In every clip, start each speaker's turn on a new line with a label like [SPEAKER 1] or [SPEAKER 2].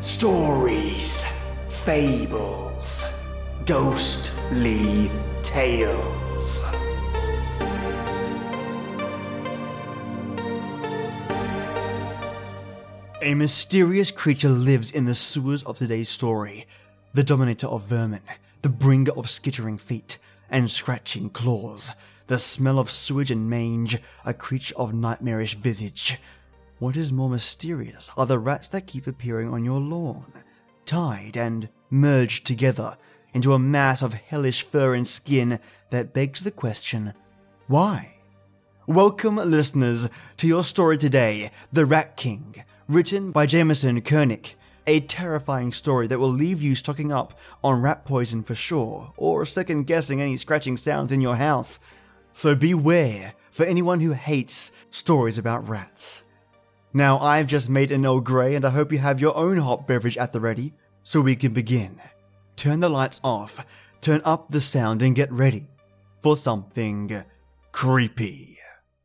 [SPEAKER 1] Stories, fables, ghostly tales. A mysterious creature lives in the sewers of today's story, the dominator of vermin, the bringer of skittering feet and scratching claws, the smell of sewage and mange, a creature of nightmarish visage. What is more mysterious are the rats that keep appearing on your lawn, tied and merged together into a mass of hellish fur and skin that begs the question, why? Welcome, listeners, to your story today, The Rat King, written by Jameson Koenig, a terrifying story that will leave you stocking up on rat poison for sure, or second-guessing any scratching sounds in your house. So beware for anyone who hates stories about rats. Now, I've just made an Earl Grey, and I hope you have your own hot beverage at the ready, so we can begin. Turn the lights off, turn up the sound, and get ready for something creepy.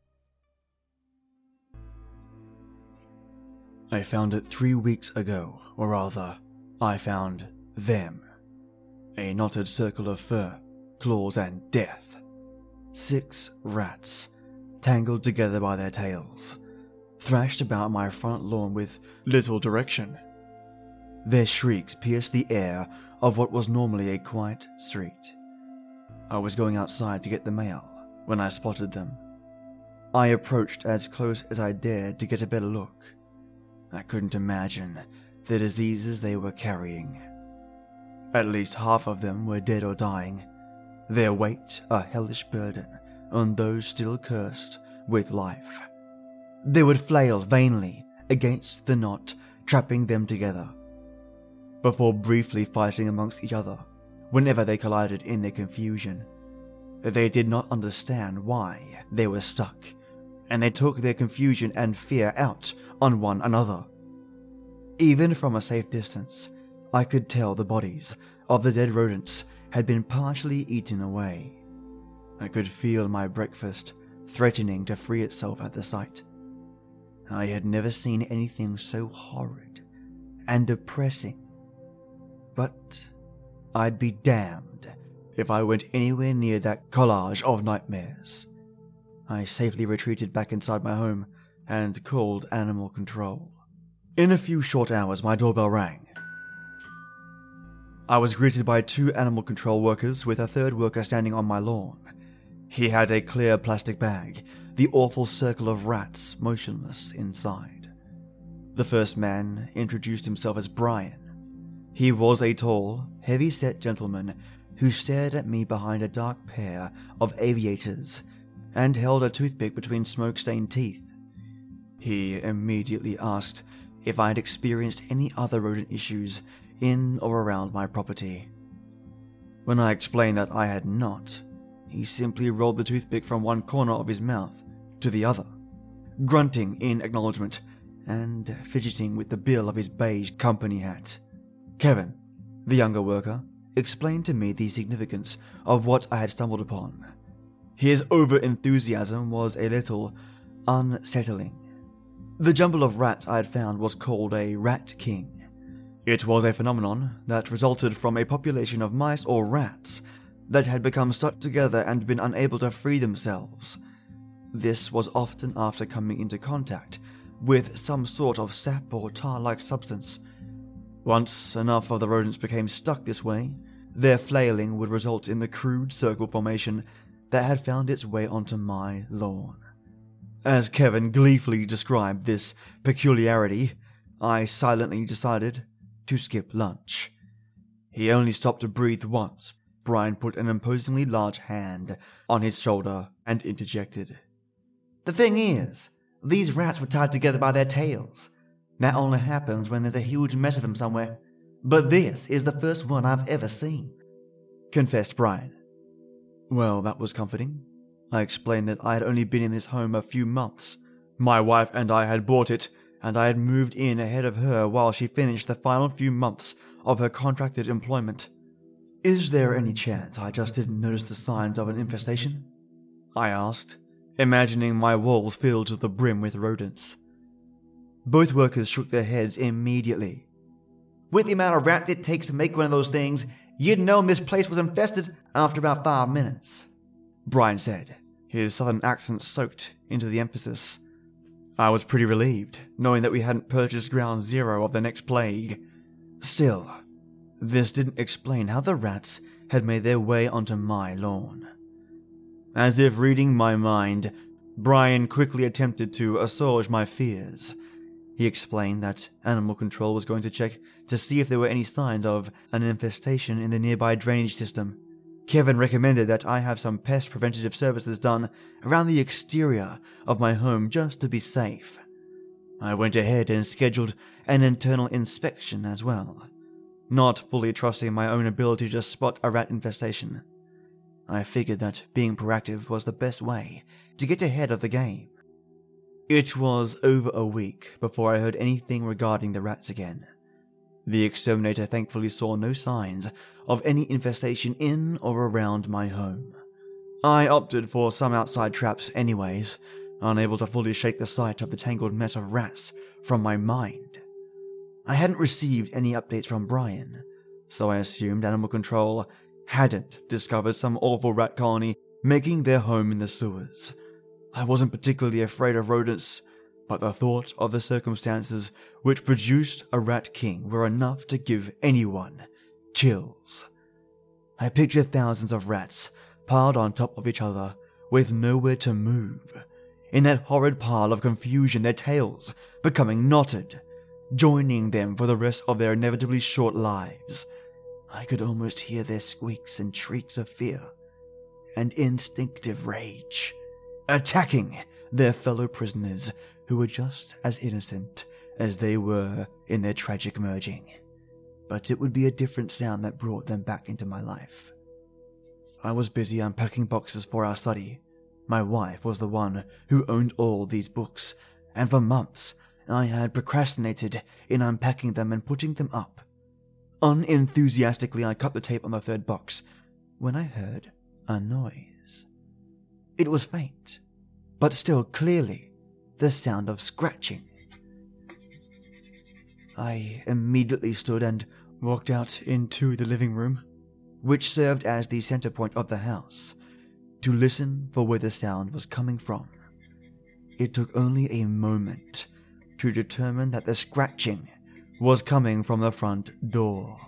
[SPEAKER 1] I found it 3 weeks ago, or rather, I found them. A knotted circle of fur, claws, and death. 6 rats, tangled together by their tails, thrashed about my front lawn with little direction. Their shrieks pierced the air of what was normally a quiet street. I was going outside to get the mail when I spotted them. I approached as close as I dared to get a better look. I couldn't imagine the diseases they were carrying. At least half of them were dead or dying, their weight a hellish burden on those still cursed with life. They would flail vainly against the knot trapping them together, before briefly fighting amongst each other whenever they collided in their confusion. They did not understand why they were stuck, and they took their confusion and fear out on one another. Even from a safe distance, I could tell the bodies of the dead rodents had been partially eaten away. I could feel my breakfast threatening to free itself at the sight. I had never seen anything so horrid and depressing. But I'd be damned if I went anywhere near that collage of nightmares. I safely retreated back inside my home and called animal control. In a few short hours, my doorbell rang. I was greeted by 2 animal control workers with a third worker standing on my lawn. He had a clear plastic bag, the awful circle of rats motionless inside. The first man introduced himself as Brian. He was a tall, heavy-set gentleman who stared at me behind a dark pair of aviators and held a toothpick between smoke-stained teeth. He immediately asked if I had experienced any other rodent issues in or around my property. When I explained that I had not, he simply rolled the toothpick from one corner of his mouth to the other, grunting in acknowledgement and fidgeting with the bill of his beige company hat. Kevin, the younger worker, explained to me the significance of what I had stumbled upon. His over-enthusiasm was a little unsettling. The jumble of rats I had found was called a rat king. It was a phenomenon that resulted from a population of mice or rats that had become stuck together and been unable to free themselves. This was often after coming into contact with some sort of sap or tar-like substance. Once enough of the rodents became stuck this way, their flailing would result in the crude circle formation that had found its way onto my lawn. As Kevin gleefully described this peculiarity, I silently decided to skip lunch. He only stopped to breathe once. Brian put an imposingly large hand on his shoulder and interjected, "The thing is, these rats were tied together by their tails. That only happens when there's a huge mess of them somewhere. But this is the first one I've ever seen," confessed Brian. Well, that was comforting. I explained that I had only been in this home a few months. My wife and I had bought it, and I had moved in ahead of her while she finished the final few months of her contracted employment. "Is there any chance I just didn't notice the signs of an infestation?" I asked, imagining my walls filled to the brim with rodents. Both workers shook their heads immediately. With the amount of rats it takes to make one of those things, you'd known this place was infested after about 5 minutes," Brian said, his southern accent soaked into the emphasis. I was pretty relieved, knowing that we hadn't purchased ground zero of the next plague. Still, this didn't explain how the rats had made their way onto my lawn. As if reading my mind, Brian quickly attempted to assuage my fears. He explained that Animal Control was going to check to see if there were any signs of an infestation in the nearby drainage system. Kevin recommended that I have some pest preventative services done around the exterior of my home just to be safe. I went ahead and scheduled an internal inspection as well, not fully trusting my own ability to spot a rat infestation. I figured that being proactive was the best way to get ahead of the game. It was over a week before I heard anything regarding the rats again. The exterminator thankfully saw no signs of any infestation in or around my home. I opted for some outside traps anyways, unable to fully shake the sight of the tangled mess of rats from my mind. I hadn't received any updates from Brian, so I assumed Animal Control hadn't discovered some awful rat colony making their home in the sewers. I wasn't particularly afraid of rodents, but the thought of the circumstances which produced a rat king were enough to give anyone chills. I pictured thousands of rats piled on top of each other with nowhere to move. In that horrid pile of confusion, their tails becoming knotted, joining them for the rest of their inevitably short lives. I could almost hear their squeaks and shrieks of fear and instinctive rage, attacking their fellow prisoners who were just as innocent as they were in their tragic merging. But it would be a different sound that brought them back into my life. I was busy unpacking boxes for our study. My wife was the one who owned all these books, and for months I had procrastinated in unpacking them and putting them up. Unenthusiastically, I cut the tape on the third box when I heard a noise. It was faint, but still clearly the sound of scratching. I immediately stood and walked out into the living room, which served as the center point of the house, to listen for where the sound was coming from. It took only a moment to determine that the scratching was coming from the front door.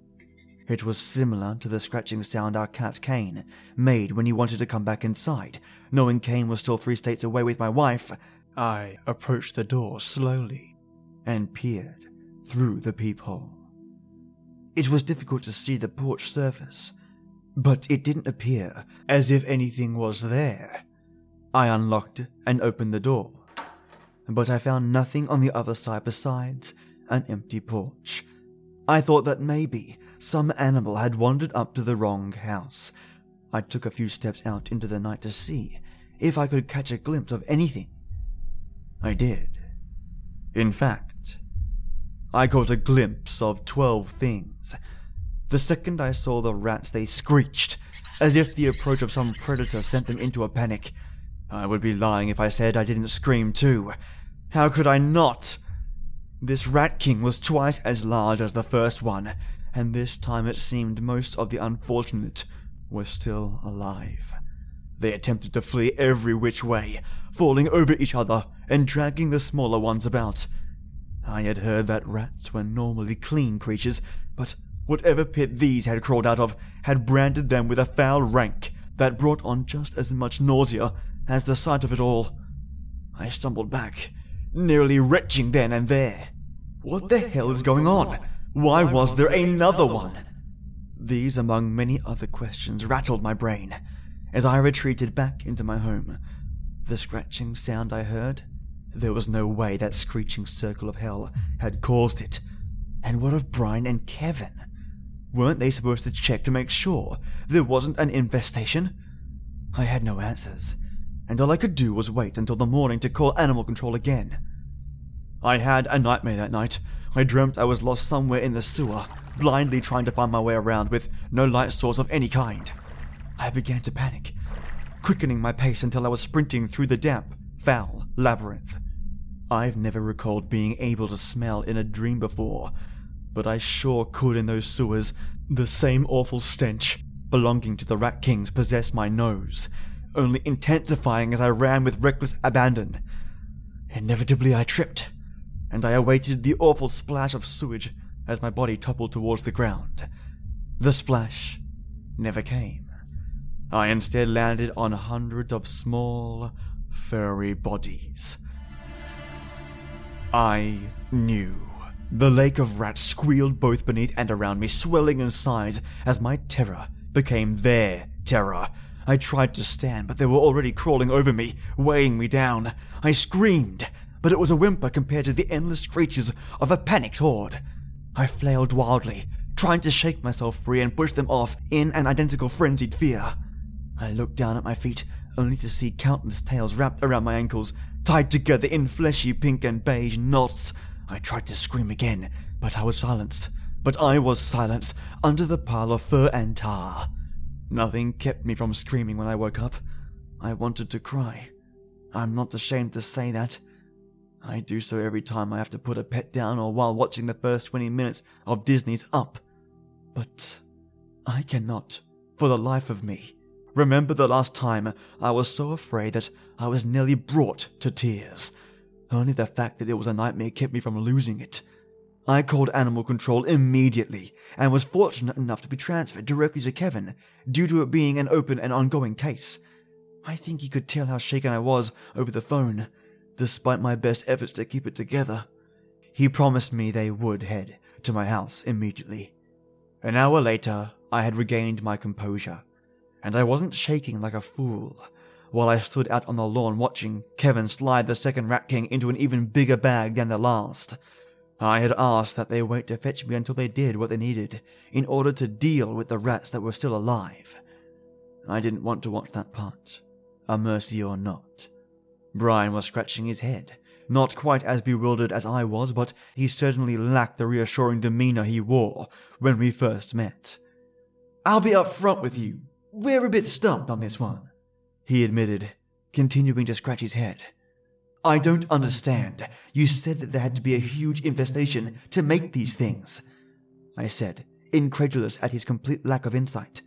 [SPEAKER 1] It was similar to the scratching sound our cat Kane made when he wanted to come back inside. Knowing Kane was still 3 states away with my wife, I approached the door slowly and peered through the peephole. It was difficult to see the porch surface, but it didn't appear as if anything was there. I unlocked and opened the door, but I found nothing on the other side besides an empty porch. I thought that maybe some animal had wandered up to the wrong house. I took a few steps out into the night to see if I could catch a glimpse of anything. I did. In fact, I caught a glimpse of 12 things. The second I saw the rats, they screeched, as if the approach of some predator sent them into a panic. I would be lying if I said I didn't scream too. How could I not? This rat king was twice as large as the first one, and this time it seemed most of the unfortunate were still alive. They attempted to flee every which way, falling over each other and dragging the smaller ones about. I had heard that rats were normally clean creatures, but whatever pit these had crawled out of had branded them with a foul rank that brought on just as much nausea as the sight of it all. I stumbled back, nearly retching then and there. What the hell is going on? Why was there another one? These, among many other questions, rattled my brain as I retreated back into my home. The scratching sound I heard, there was no way that screeching circle of hell had caused it. And what of Brian and Kevin? Weren't they supposed to check to make sure there wasn't an infestation? I had no answers, and all I could do was wait until the morning to call Animal Control again. I had a nightmare that night. I dreamt I was lost somewhere in the sewer, blindly trying to find my way around with no light source of any kind. I began to panic, quickening my pace until I was sprinting through the damp, foul labyrinth. I've never recalled being able to smell in a dream before, but I sure could in those sewers. The same awful stench belonging to the Rat Kings possessed my nose, only intensifying as I ran with reckless abandon. Inevitably I tripped, and I awaited the awful splash of sewage as my body toppled towards the ground. The splash never came. I instead landed on hundreds of small, furry bodies. I knew. The lake of rats squealed both beneath and around me, swelling in size as my terror became their terror. I tried to stand, but they were already crawling over me, weighing me down. I screamed, but it was a whimper compared to the endless screeches of a panicked horde. I flailed wildly, trying to shake myself free and push them off in an identical frenzied fear. I looked down at my feet, only to see countless tails wrapped around my ankles, tied together in fleshy pink and beige knots. I tried to scream again, but I was silenced. Under the pile of fur and tar. Nothing kept me from screaming when I woke up. I wanted to cry. I'm not ashamed to say that. I do so every time I have to put a pet down or while watching the first 20 minutes of Disney's Up. But I cannot, for the life of me, remember the last time I was so afraid that I was nearly brought to tears. Only the fact that it was a nightmare kept me from losing it. I called animal control immediately and was fortunate enough to be transferred directly to Kevin due to it being an open and ongoing case. I think he could tell how shaken I was over the phone, despite my best efforts to keep it together. He promised me they would head to my house immediately. An hour later, I had regained my composure, and I wasn't shaking like a fool while I stood out on the lawn watching Kevin slide the second Rat King into an even bigger bag than the last. I had asked that they wait to fetch me until they did what they needed in order to deal with the rats that were still alive. I didn't want to watch that part, a mercy or not. Brian was scratching his head, not quite as bewildered as I was, but he certainly lacked the reassuring demeanor he wore when we first met. "I'll be up front with you. We're a bit stumped on this one," he admitted, continuing to scratch his head. "I don't understand. You said that there had to be a huge infestation to make these things," I said, incredulous at his complete lack of insight.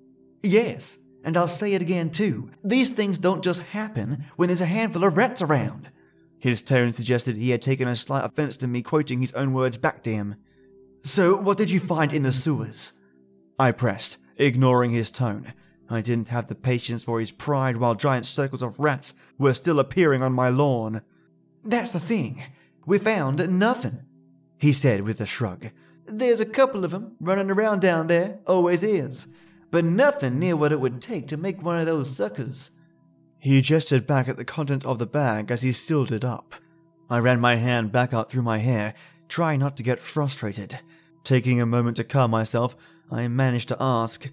[SPEAKER 1] "Yes, and I'll say it again too. These things don't just happen when there's a handful of rats around." His tone suggested he had taken a slight offense to me quoting his own words back to him. "So what did you find in the sewers?" I pressed, ignoring his tone. I didn't have the patience for his pride while giant circles of rats were still appearing on my lawn. "That's the thing. We found nothing," he said with a shrug. "There's a couple of them running around down there, always is, but nothing near what it would take to make one of those suckers." He gestured back at the content of the bag as he sealed it up. I ran my hand back out through my hair, trying not to get frustrated. Taking a moment to calm myself, I managed to ask,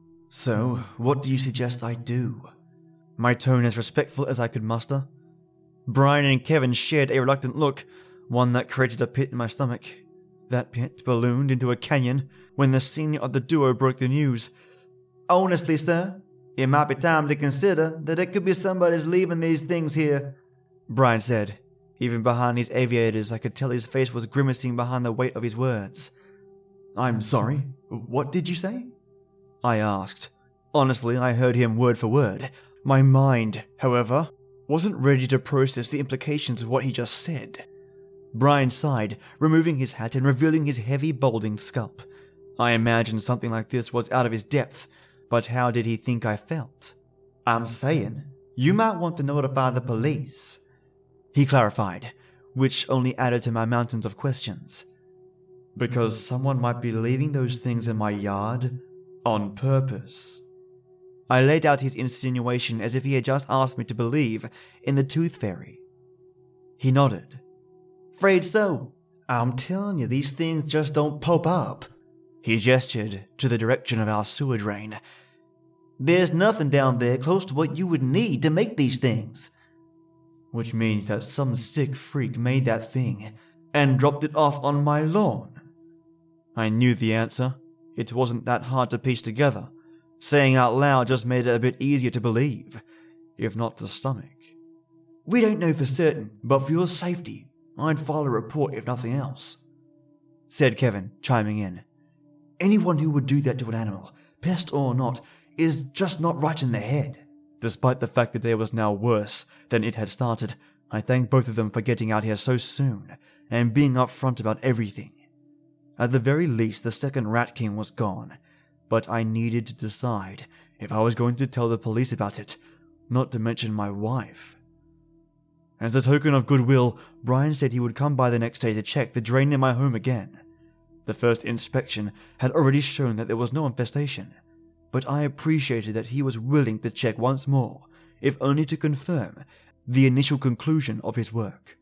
[SPEAKER 1] "So, what do you suggest I do?" My tone as respectful as I could muster. Brian and Kevin shared a reluctant look, one that created a pit in my stomach. That pit ballooned into a canyon when the senior of the duo broke the news. "Honestly, sir, it might be time to consider that it could be somebody's leaving these things here," Brian said. Even behind his aviators, I could tell his face was grimacing behind the weight of his words. "I'm sorry, what did you say?" I asked. Honestly, I heard him word for word. My mind, however, wasn't ready to process the implications of what he just said. Brian sighed, removing his hat and revealing his heavy, balding scalp. I imagined something like this was out of his depth, but how did he think I felt? "I'm saying, you might want to notify the police," he clarified, which only added to my mountains of questions. "Because someone might be leaving those things in my yard on purpose." I laid out his insinuation as if he had just asked me to believe in the Tooth Fairy. He nodded. "'Fraid so. I'm telling you, these things just don't pop up." He gestured to the direction of our sewer drain. "There's nothing down there close to what you would need to make these things." Which means that some sick freak made that thing and dropped it off on my lawn. I knew the answer. It wasn't that hard to piece together. Saying out loud just made it a bit easier to believe, if not to stomach. "We don't know for certain, but for your safety, I'd file a report if nothing else." said Kevin, chiming in. "Anyone who would do that to an animal, pest or not, is just not right in their head." Despite the fact the day was now worse than it had started, I thanked both of them for getting out here so soon and being upfront about everything. At the very least, the second Rat King was gone, but I needed to decide if I was going to tell the police about it, not to mention my wife. As a token of goodwill, Brian said he would come by the next day to check the drain in my home again. The first inspection had already shown that there was no infestation, but I appreciated that he was willing to check once more, if only to confirm the initial conclusion of his work.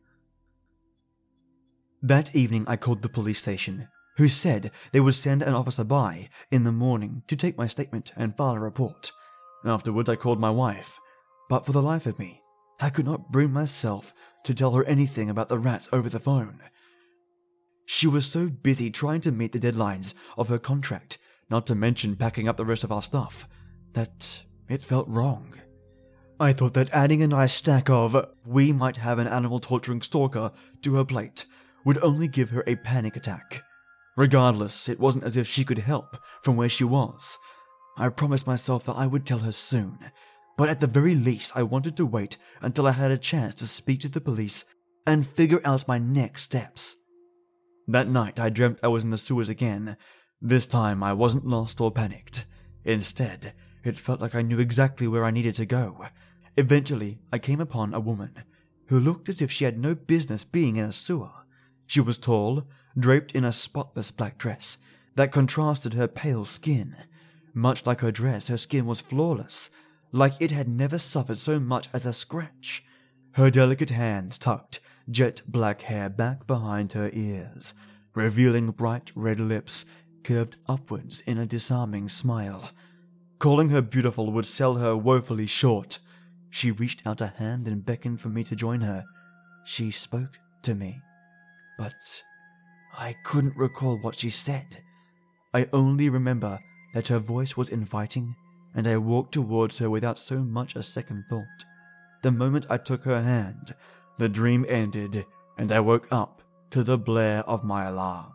[SPEAKER 1] That evening I called the police station, who said they would send an officer by in the morning to take my statement and file a report. Afterwards I called my wife, but for the life of me, I could not bring myself to tell her anything about the rats over the phone. She was so busy trying to meet the deadlines of her contract, not to mention packing up the rest of our stuff, that it felt wrong. I thought that adding a nice stack of "we might have an animal torturing stalker" to her plate would only give her a panic attack. Regardless, it wasn't as if she could help from where she was. I promised myself that I would tell her soon, but at the very least I wanted to wait until I had a chance to speak to the police and figure out my next steps. That night I dreamt I was in the sewers again. This time I wasn't lost or panicked. Instead, it felt like I knew exactly where I needed to go. Eventually, I came upon a woman who looked as if she had no business being in a sewer. She was tall, draped in a spotless black dress that contrasted her pale skin. Much like her dress, her skin was flawless, like it had never suffered so much as a scratch. Her delicate hands tucked jet black hair back behind her ears, revealing bright red lips curved upwards in a disarming smile. Calling her beautiful would sell her woefully short. She reached out a hand and beckoned for me to join her. She spoke to me, but I couldn't recall what she said. I only remember that her voice was inviting, and I walked towards her without so much as second thought. The moment I took her hand, the dream ended, and I woke up to the blare of my alarm.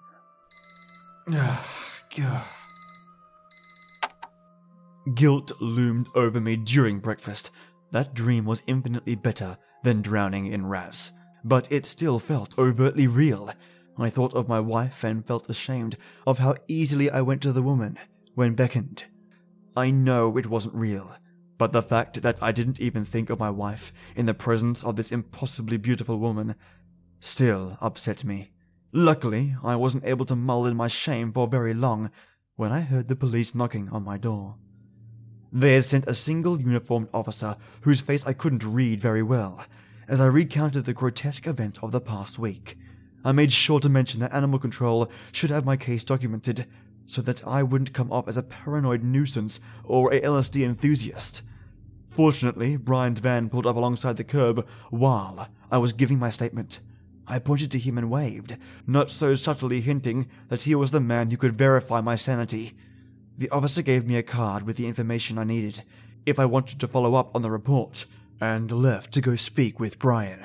[SPEAKER 1] Guilt loomed over me during breakfast. That dream was infinitely better than drowning in rats, but it still felt overtly real. I thought of my wife and felt ashamed of how easily I went to the woman when beckoned. I know it wasn't real, but the fact that I didn't even think of my wife in the presence of this impossibly beautiful woman still upset me. Luckily, I wasn't able to mull in my shame for very long when I heard the police knocking on my door. They had sent a single uniformed officer whose face I couldn't read very well. As I recounted the grotesque event of the past week, I made sure to mention that Animal Control should have my case documented so that I wouldn't come off as a paranoid nuisance or a LSD enthusiast. Fortunately, Brian's van pulled up alongside the curb while I was giving my statement. I pointed to him and waved, not so subtly hinting that he was the man who could verify my sanity. The officer gave me a card with the information I needed if I wanted to follow up on the report, and left to go speak with Brian.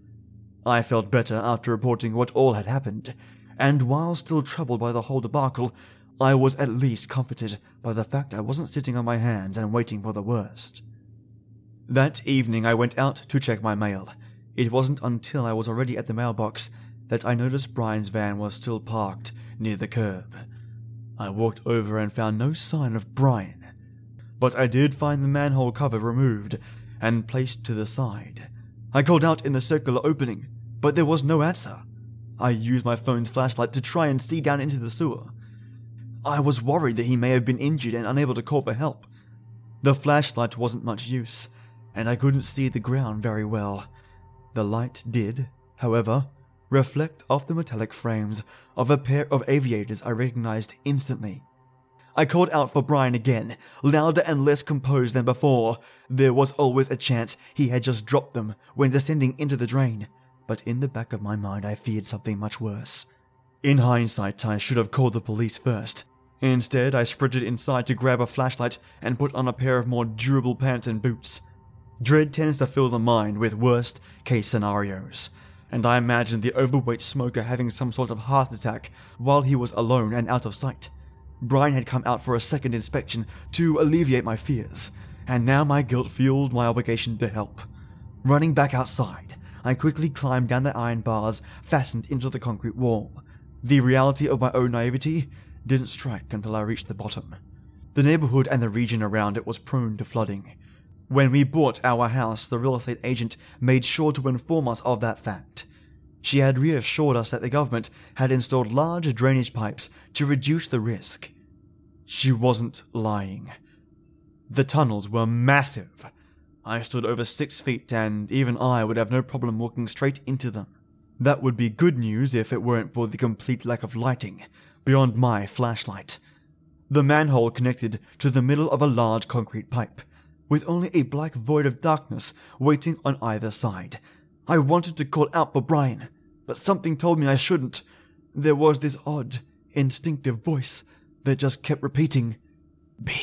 [SPEAKER 1] I felt better after reporting what all had happened, and while still troubled by the whole debacle, I was at least comforted by the fact I wasn't sitting on my hands and waiting for the worst. That evening I went out to check my mail. It wasn't until I was already at the mailbox that I noticed Brian's van was still parked near the curb. I walked over and found no sign of Brian, but I did find the manhole cover removed and placed to the side. I called out in the circular opening, but there was no answer. I used my phone's flashlight to try and see down into the sewer. I was worried that he may have been injured and unable to call for help. The flashlight wasn't much use, and I couldn't see the ground very well. The light did, however, reflect off the metallic frames of a pair of aviators I recognized instantly. I called out for Brian again, louder and less composed than before. There was always a chance he had just dropped them when descending into the drain, but in the back of my mind I feared something much worse. In hindsight, I should have called the police first. Instead, I sprinted inside to grab a flashlight and put on a pair of more durable pants and boots. Dread tends to fill the mind with worst-case scenarios, and I imagined the overweight smoker having some sort of heart attack while he was alone and out of sight. Brian had come out for a second inspection to alleviate my fears, and now my guilt fueled my obligation to help. Running back outside, I quickly climbed down the iron bars fastened into the concrete wall. The reality of my own naivety didn't strike until I reached the bottom. The neighborhood and the region around it was prone to flooding. When we bought our house, the real estate agent made sure to inform us of that fact. She had reassured us that the government had installed large drainage pipes to reduce the risk. She wasn't lying. The tunnels were massive. I stood over 6 feet, and even I would have no problem walking straight into them. That would be good news if it weren't for the complete lack of lighting beyond my flashlight. The manhole connected to the middle of a large concrete pipe, with only a black void of darkness waiting on either side. I wanted to call out for Brian, but something told me I shouldn't. There was this odd, instinctive voice that just kept repeating, "Be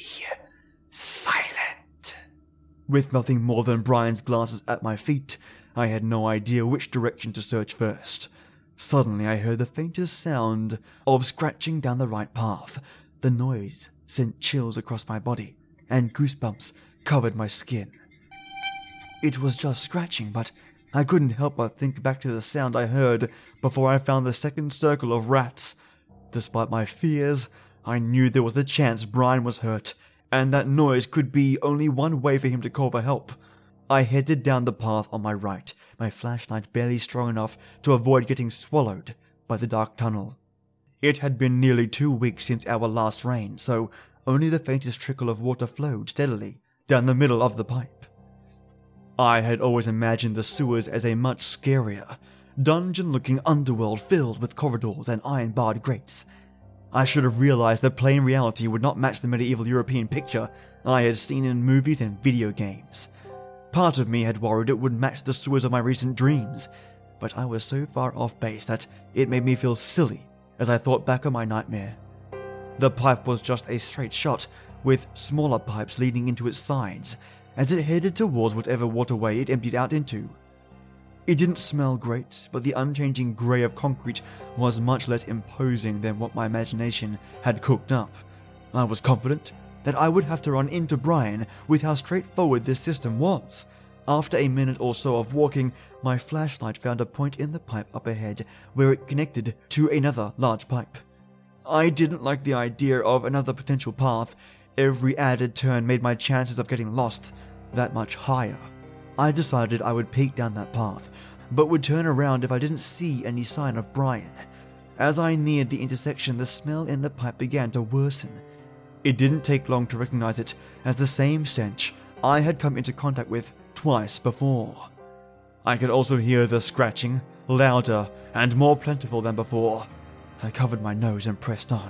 [SPEAKER 1] silent." With nothing more than Brian's glasses at my feet, I had no idea which direction to search first. Suddenly I heard the faintest sound of scratching down the right path. The noise sent chills across my body, and goosebumps covered my skin. It was just scratching, but I couldn't help but think back to the sound I heard before I found the second circle of rats. Despite my fears, I knew there was a chance Brian was hurt, and that noise could be only one way for him to call for help. I headed down the path on my right, my flashlight barely strong enough to avoid getting swallowed by the dark tunnel. It had been nearly 2 weeks since our last rain, so only the faintest trickle of water flowed steadily down the middle of the pipe. I had always imagined the sewers as a much scarier, dungeon-looking underworld filled with corridors and iron-barred grates. I should have realized that plain reality would not match the medieval European picture I had seen in movies and video games. Part of me had worried it would match the sewers of my recent dreams, but I was so far off base that it made me feel silly as I thought back on my nightmare. The pipe was just a straight shot, with smaller pipes leading into its sides as it headed towards whatever waterway it emptied out into. It didn't smell great, but the unchanging grey of concrete was much less imposing than what my imagination had cooked up. I was confident that I would have to run into Brian with how straightforward this system was. After a minute or so of walking, my flashlight found a point in the pipe up ahead where it connected to another large pipe. I didn't like the idea of another potential path. Every added turn made my chances of getting lost that much higher. I decided I would peek down that path, but would turn around if I didn't see any sign of Brian. As I neared the intersection, the smell in the pipe began to worsen. It didn't take long to recognize it as the same stench I had come into contact with twice before. I could also hear the scratching, louder and more plentiful than before. I covered my nose and pressed on.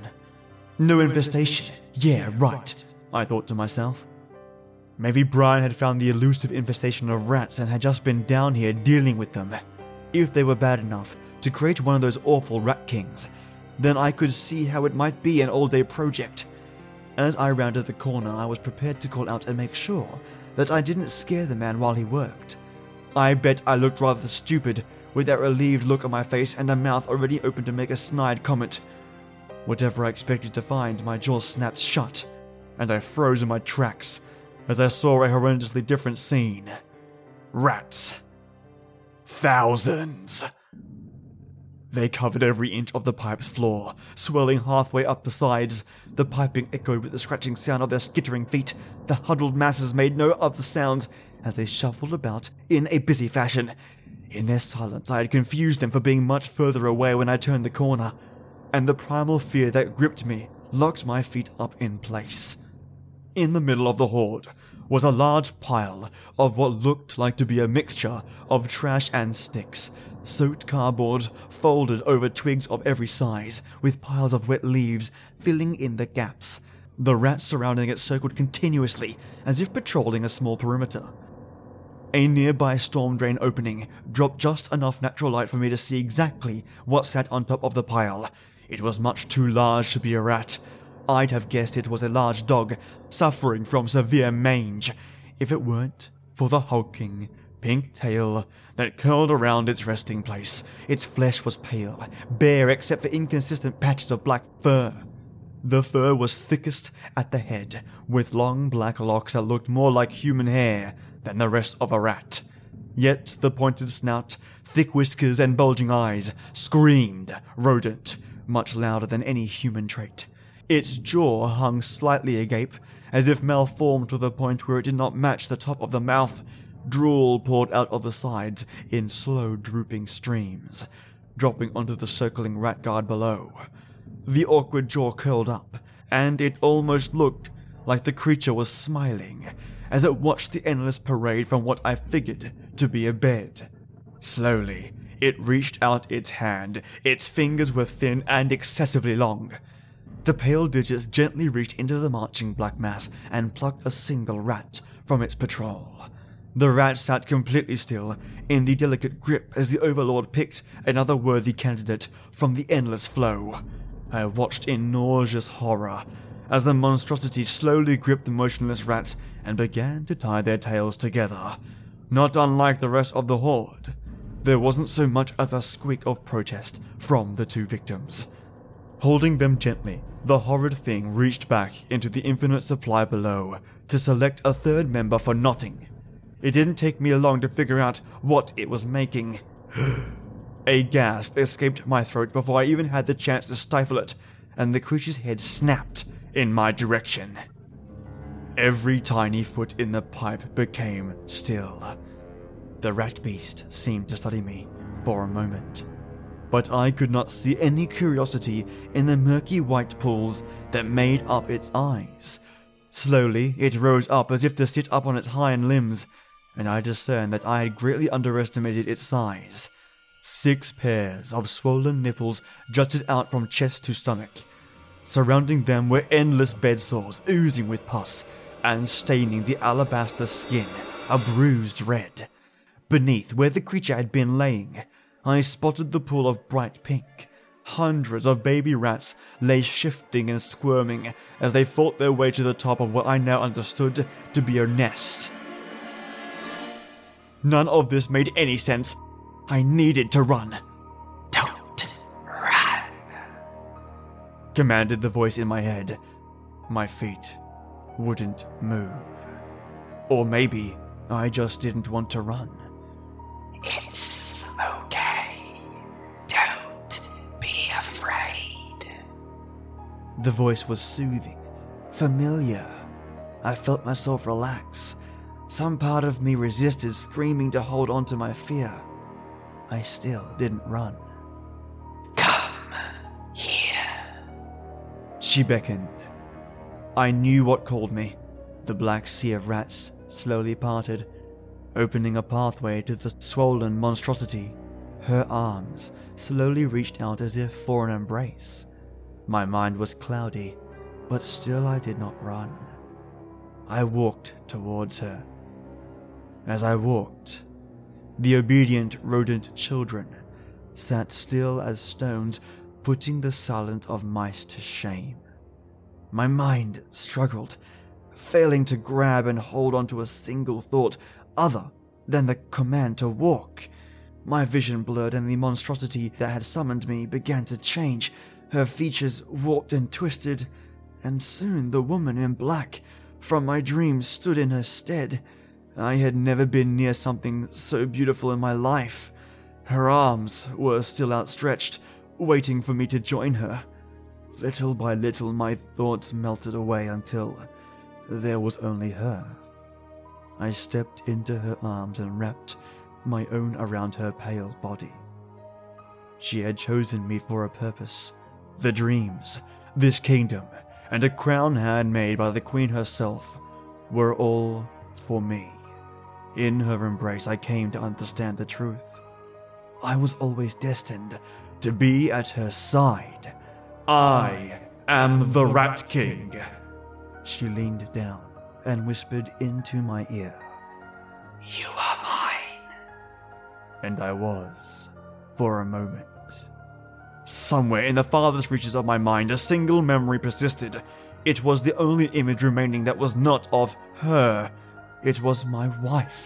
[SPEAKER 1] No infestation. Yeah, right, I thought to myself. Maybe Brian had found the elusive infestation of rats and had just been down here dealing with them. If they were bad enough to create one of those awful rat kings, then I could see how it might be an all-day project. As I rounded the corner, I was prepared to call out and make sure that I didn't scare the man while he worked. I bet I looked rather stupid with that relieved look on my face and a mouth already open to make a snide comment. Whatever I expected to find, my jaw snapped shut, and I froze in my tracks as I saw a horrendously different scene. Rats. Thousands. They covered every inch of the pipe's floor, swirling halfway up the sides. The piping echoed with the scratching sound of their skittering feet. The huddled masses made no other sounds as they shuffled about in a busy fashion. In their silence, I had confused them for being much further away when I turned the corner, and the primal fear that gripped me locked my feet up in place. In the middle of the horde was a large pile of what looked like to be a mixture of trash and sticks, soaked cardboard folded over twigs of every size, with piles of wet leaves filling in the gaps. The rats surrounding it circled continuously, as if patrolling a small perimeter. A nearby storm drain opening dropped just enough natural light for me to see exactly what sat on top of the pile. It was much too large to be a rat. I'd have guessed it was a large dog suffering from severe mange, if it weren't for the hulking, pink tail that curled around its resting place. Its flesh was pale, bare except for inconsistent patches of black fur. The fur was thickest at the head, with long black locks that looked more like human hair than the rest of a rat. Yet the pointed snout, thick whiskers, and bulging eyes screamed rodent, much louder than any human trait. Its jaw hung slightly agape, as if malformed to the point where it did not match the top of the mouth. Drool poured out of the sides in slow drooping streams, dropping onto the circling rat guard below. The awkward jaw curled up, and it almost looked like the creature was smiling as it watched the endless parade from what I figured to be a bed. Slowly, it reached out its hand. Its fingers were thin and excessively long. The pale digits gently reached into the marching black mass and plucked a single rat from its patrol. The rat sat completely still, in the delicate grip as the Overlord picked another worthy candidate from the endless flow. I watched in nauseous horror as the monstrosity slowly gripped the motionless rats and began to tie their tails together. Not unlike the rest of the horde, there wasn't so much as a squeak of protest from the two victims. Holding them gently, the horrid thing reached back into the infinite supply below to select a third member for knotting. It didn't take me long to figure out what it was making. A gasp escaped my throat before I even had the chance to stifle it, and the creature's head snapped in my direction. Every tiny foot in the pipe became still. The rat beast seemed to study me for a moment, but I could not see any curiosity in the murky white pools that made up its eyes. Slowly, it rose up as if to sit up on its hind limbs, and I discerned that I had greatly underestimated its size. 6 pairs of swollen nipples jutted out from chest to stomach. Surrounding them were endless bed sores oozing with pus and staining the alabaster skin a bruised red. Beneath where the creature had been laying, I spotted the pool of bright pink. Hundreds of baby rats lay shifting and squirming as they fought their way to the top of what I now understood to be a nest. None of this made any sense. I needed to run.
[SPEAKER 2] Don't run,
[SPEAKER 1] commanded the voice in my head. My feet wouldn't move. Or maybe I just didn't want to run.
[SPEAKER 2] It's okay. Don't be afraid.
[SPEAKER 1] The voice was soothing, familiar. I felt myself relax. Some part of me resisted, screaming to hold on to my fear. I still didn't run.
[SPEAKER 2] Come here.
[SPEAKER 1] She beckoned. I knew what called me. The black sea of rats slowly parted, opening a pathway to the swollen monstrosity. Her arms slowly reached out as if for an embrace. My mind was cloudy, but still I did not run. I walked towards her. As I walked, the obedient rodent children sat still as stones, putting the silence of mice to shame. My mind struggled, failing to grab and hold onto a single thought other than the command to walk. My vision blurred and the monstrosity that had summoned me began to change. Her features warped and twisted, and soon the woman in black from my dreams stood in her stead. I had never been near something so beautiful in my life. Her arms were still outstretched, waiting for me to join her. Little by little, my thoughts melted away until there was only her. I stepped into her arms and wrapped my own around her pale body. She had chosen me for a purpose. The dreams, this kingdom, and a crown handmade by the queen herself were all for me. In her embrace, I came to understand the truth. I was always destined to be at her side. I am the Rat King. She leaned down and whispered into my ear.
[SPEAKER 2] You are mine.
[SPEAKER 1] And I was, for a moment. Somewhere in the farthest reaches of my mind, a single memory persisted. It was the only image remaining that was not of her. It was my wife,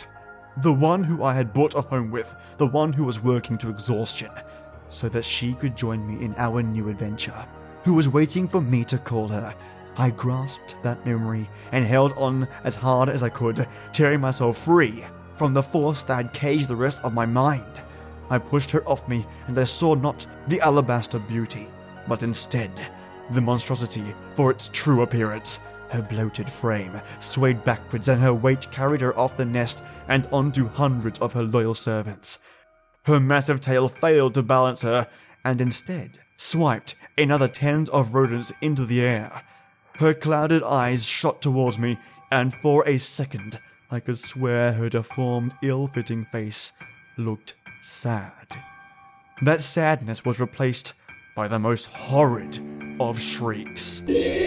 [SPEAKER 1] The one who I had bought a home with, the one who was working to exhaustion, so that she could join me in our new adventure, who was waiting for me to call her. I grasped that memory and held on as hard as I could, tearing myself free from the force that had caged the rest of my mind. I pushed her off me, and I saw not the alabaster beauty, but instead the monstrosity for its true appearance. Her bloated frame swayed backwards, and her weight carried her off the nest and onto hundreds of her loyal servants. Her massive tail failed to balance her, and instead swiped another tens of rodents into the air. Her clouded eyes shot towards me, and for a second I could swear her deformed, ill-fitting face looked sad. That sadness was replaced by the most horrid of shrieks.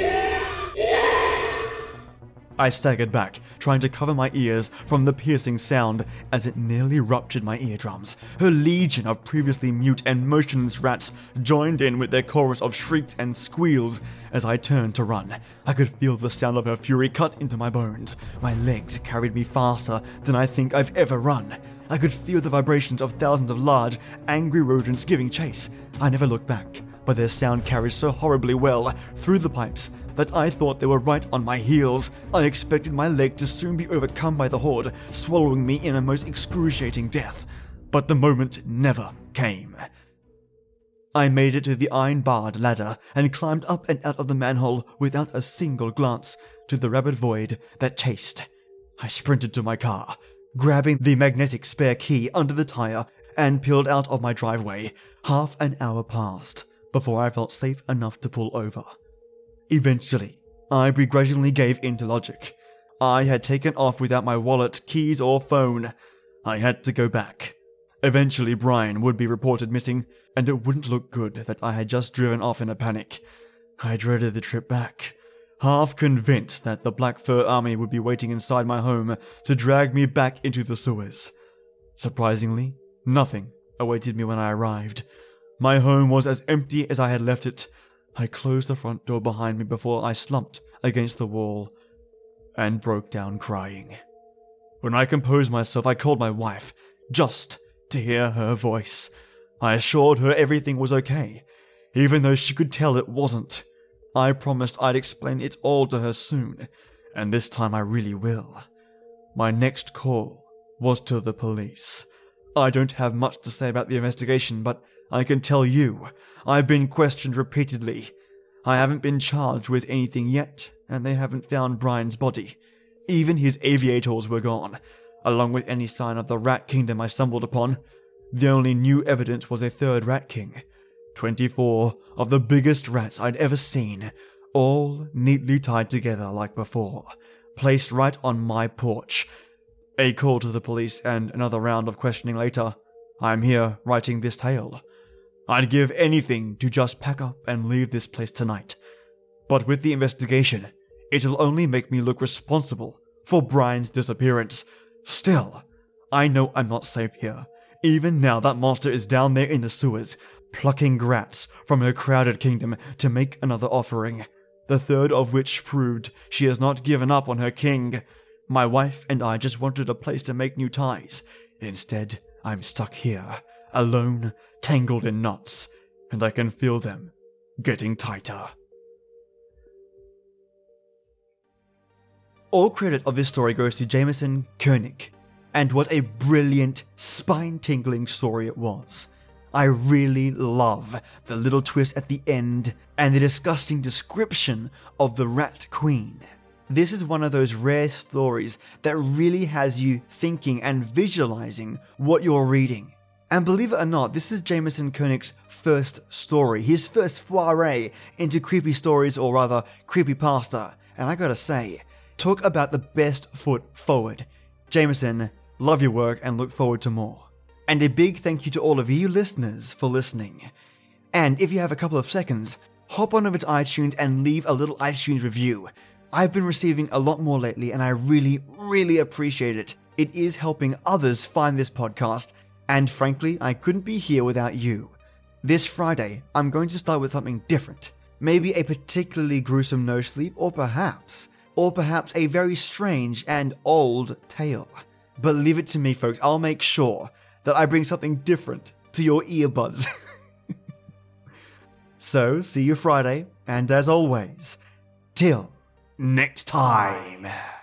[SPEAKER 1] I staggered back, trying to cover my ears from the piercing sound as it nearly ruptured my eardrums. Her legion of previously mute and motionless rats joined in with their chorus of shrieks and squeals as I turned to run. I could feel the sound of her fury cut into my bones. My legs carried me faster than I think I've ever run. I could feel the vibrations of thousands of large, angry rodents giving chase. I never looked back, but their sound carried so horribly well through the pipes that I thought they were right on my heels. I expected my leg to soon be overcome by the horde, swallowing me in a most excruciating death. But the moment never came. I made it to the iron-barred ladder and climbed up and out of the manhole without a single glance to the rabid void that chased. I sprinted to my car, grabbing the magnetic spare key under the tire, and peeled out of my driveway. Half an hour passed before I felt safe enough to pull over. Eventually, I begrudgingly gave in to logic. I had taken off without my wallet, keys, or phone. I had to go back. Eventually, Brian would be reported missing, and it wouldn't look good that I had just driven off in a panic. I dreaded the trip back, half convinced that the Black Fur Army would be waiting inside my home to drag me back into the sewers. Surprisingly, nothing awaited me when I arrived. My home was as empty as I had left it. I closed the front door behind me before I slumped against the wall and broke down crying. When I composed myself, I called my wife, just to hear her voice. I assured her everything was okay, even though she could tell it wasn't. I promised I'd explain it all to her soon, and this time I really will. My next call was to the police. I don't have much to say about the investigation, but I can tell you, I've been questioned repeatedly. I haven't been charged with anything yet, and they haven't found Brian's body. Even his aviators were gone, along with any sign of the Rat Kingdom I stumbled upon. The only new evidence was a third Rat King. 24 of the biggest rats I'd ever seen, all neatly tied together like before, placed right on my porch. A call to the police and another round of questioning later, I'm here writing this tale. I'd give anything to just pack up and leave this place tonight. But with the investigation, it'll only make me look responsible for Brian's disappearance. Still, I know I'm not safe here. Even now that monster is down there in the sewers, plucking grats from her crowded kingdom to make another offering, the third of which proved she has not given up on her king. My wife and I just wanted a place to make new ties. Instead, I'm stuck here, alone, tangled in knots, and I can feel them getting tighter. All credit of this story goes to Jameson Koenig, and what a brilliant, spine-tingling story it was. I really love the little twist at the end and the disgusting description of the Rat Queen. This is one of those rare stories that really has you thinking and visualizing what you're reading. And believe it or not, this is Jameson Koenig's first story, his first foray into creepy stories, or rather, creepypasta. And I gotta say, talk about the best foot forward. Jameson, love your work and look forward to more. And a big thank you to all of you listeners for listening. And if you have a couple of seconds, hop on over to iTunes and leave a little iTunes review. I've been receiving a lot more lately and I really appreciate it. It is helping others find this podcast, and frankly, I couldn't be here without you. This Friday, I'm going to start with something different. Maybe a particularly gruesome no sleep, or perhaps a very strange and old tale. But leave it to me, folks. I'll make sure that I bring something different to your earbuds. So, see you Friday, and as always, till next time.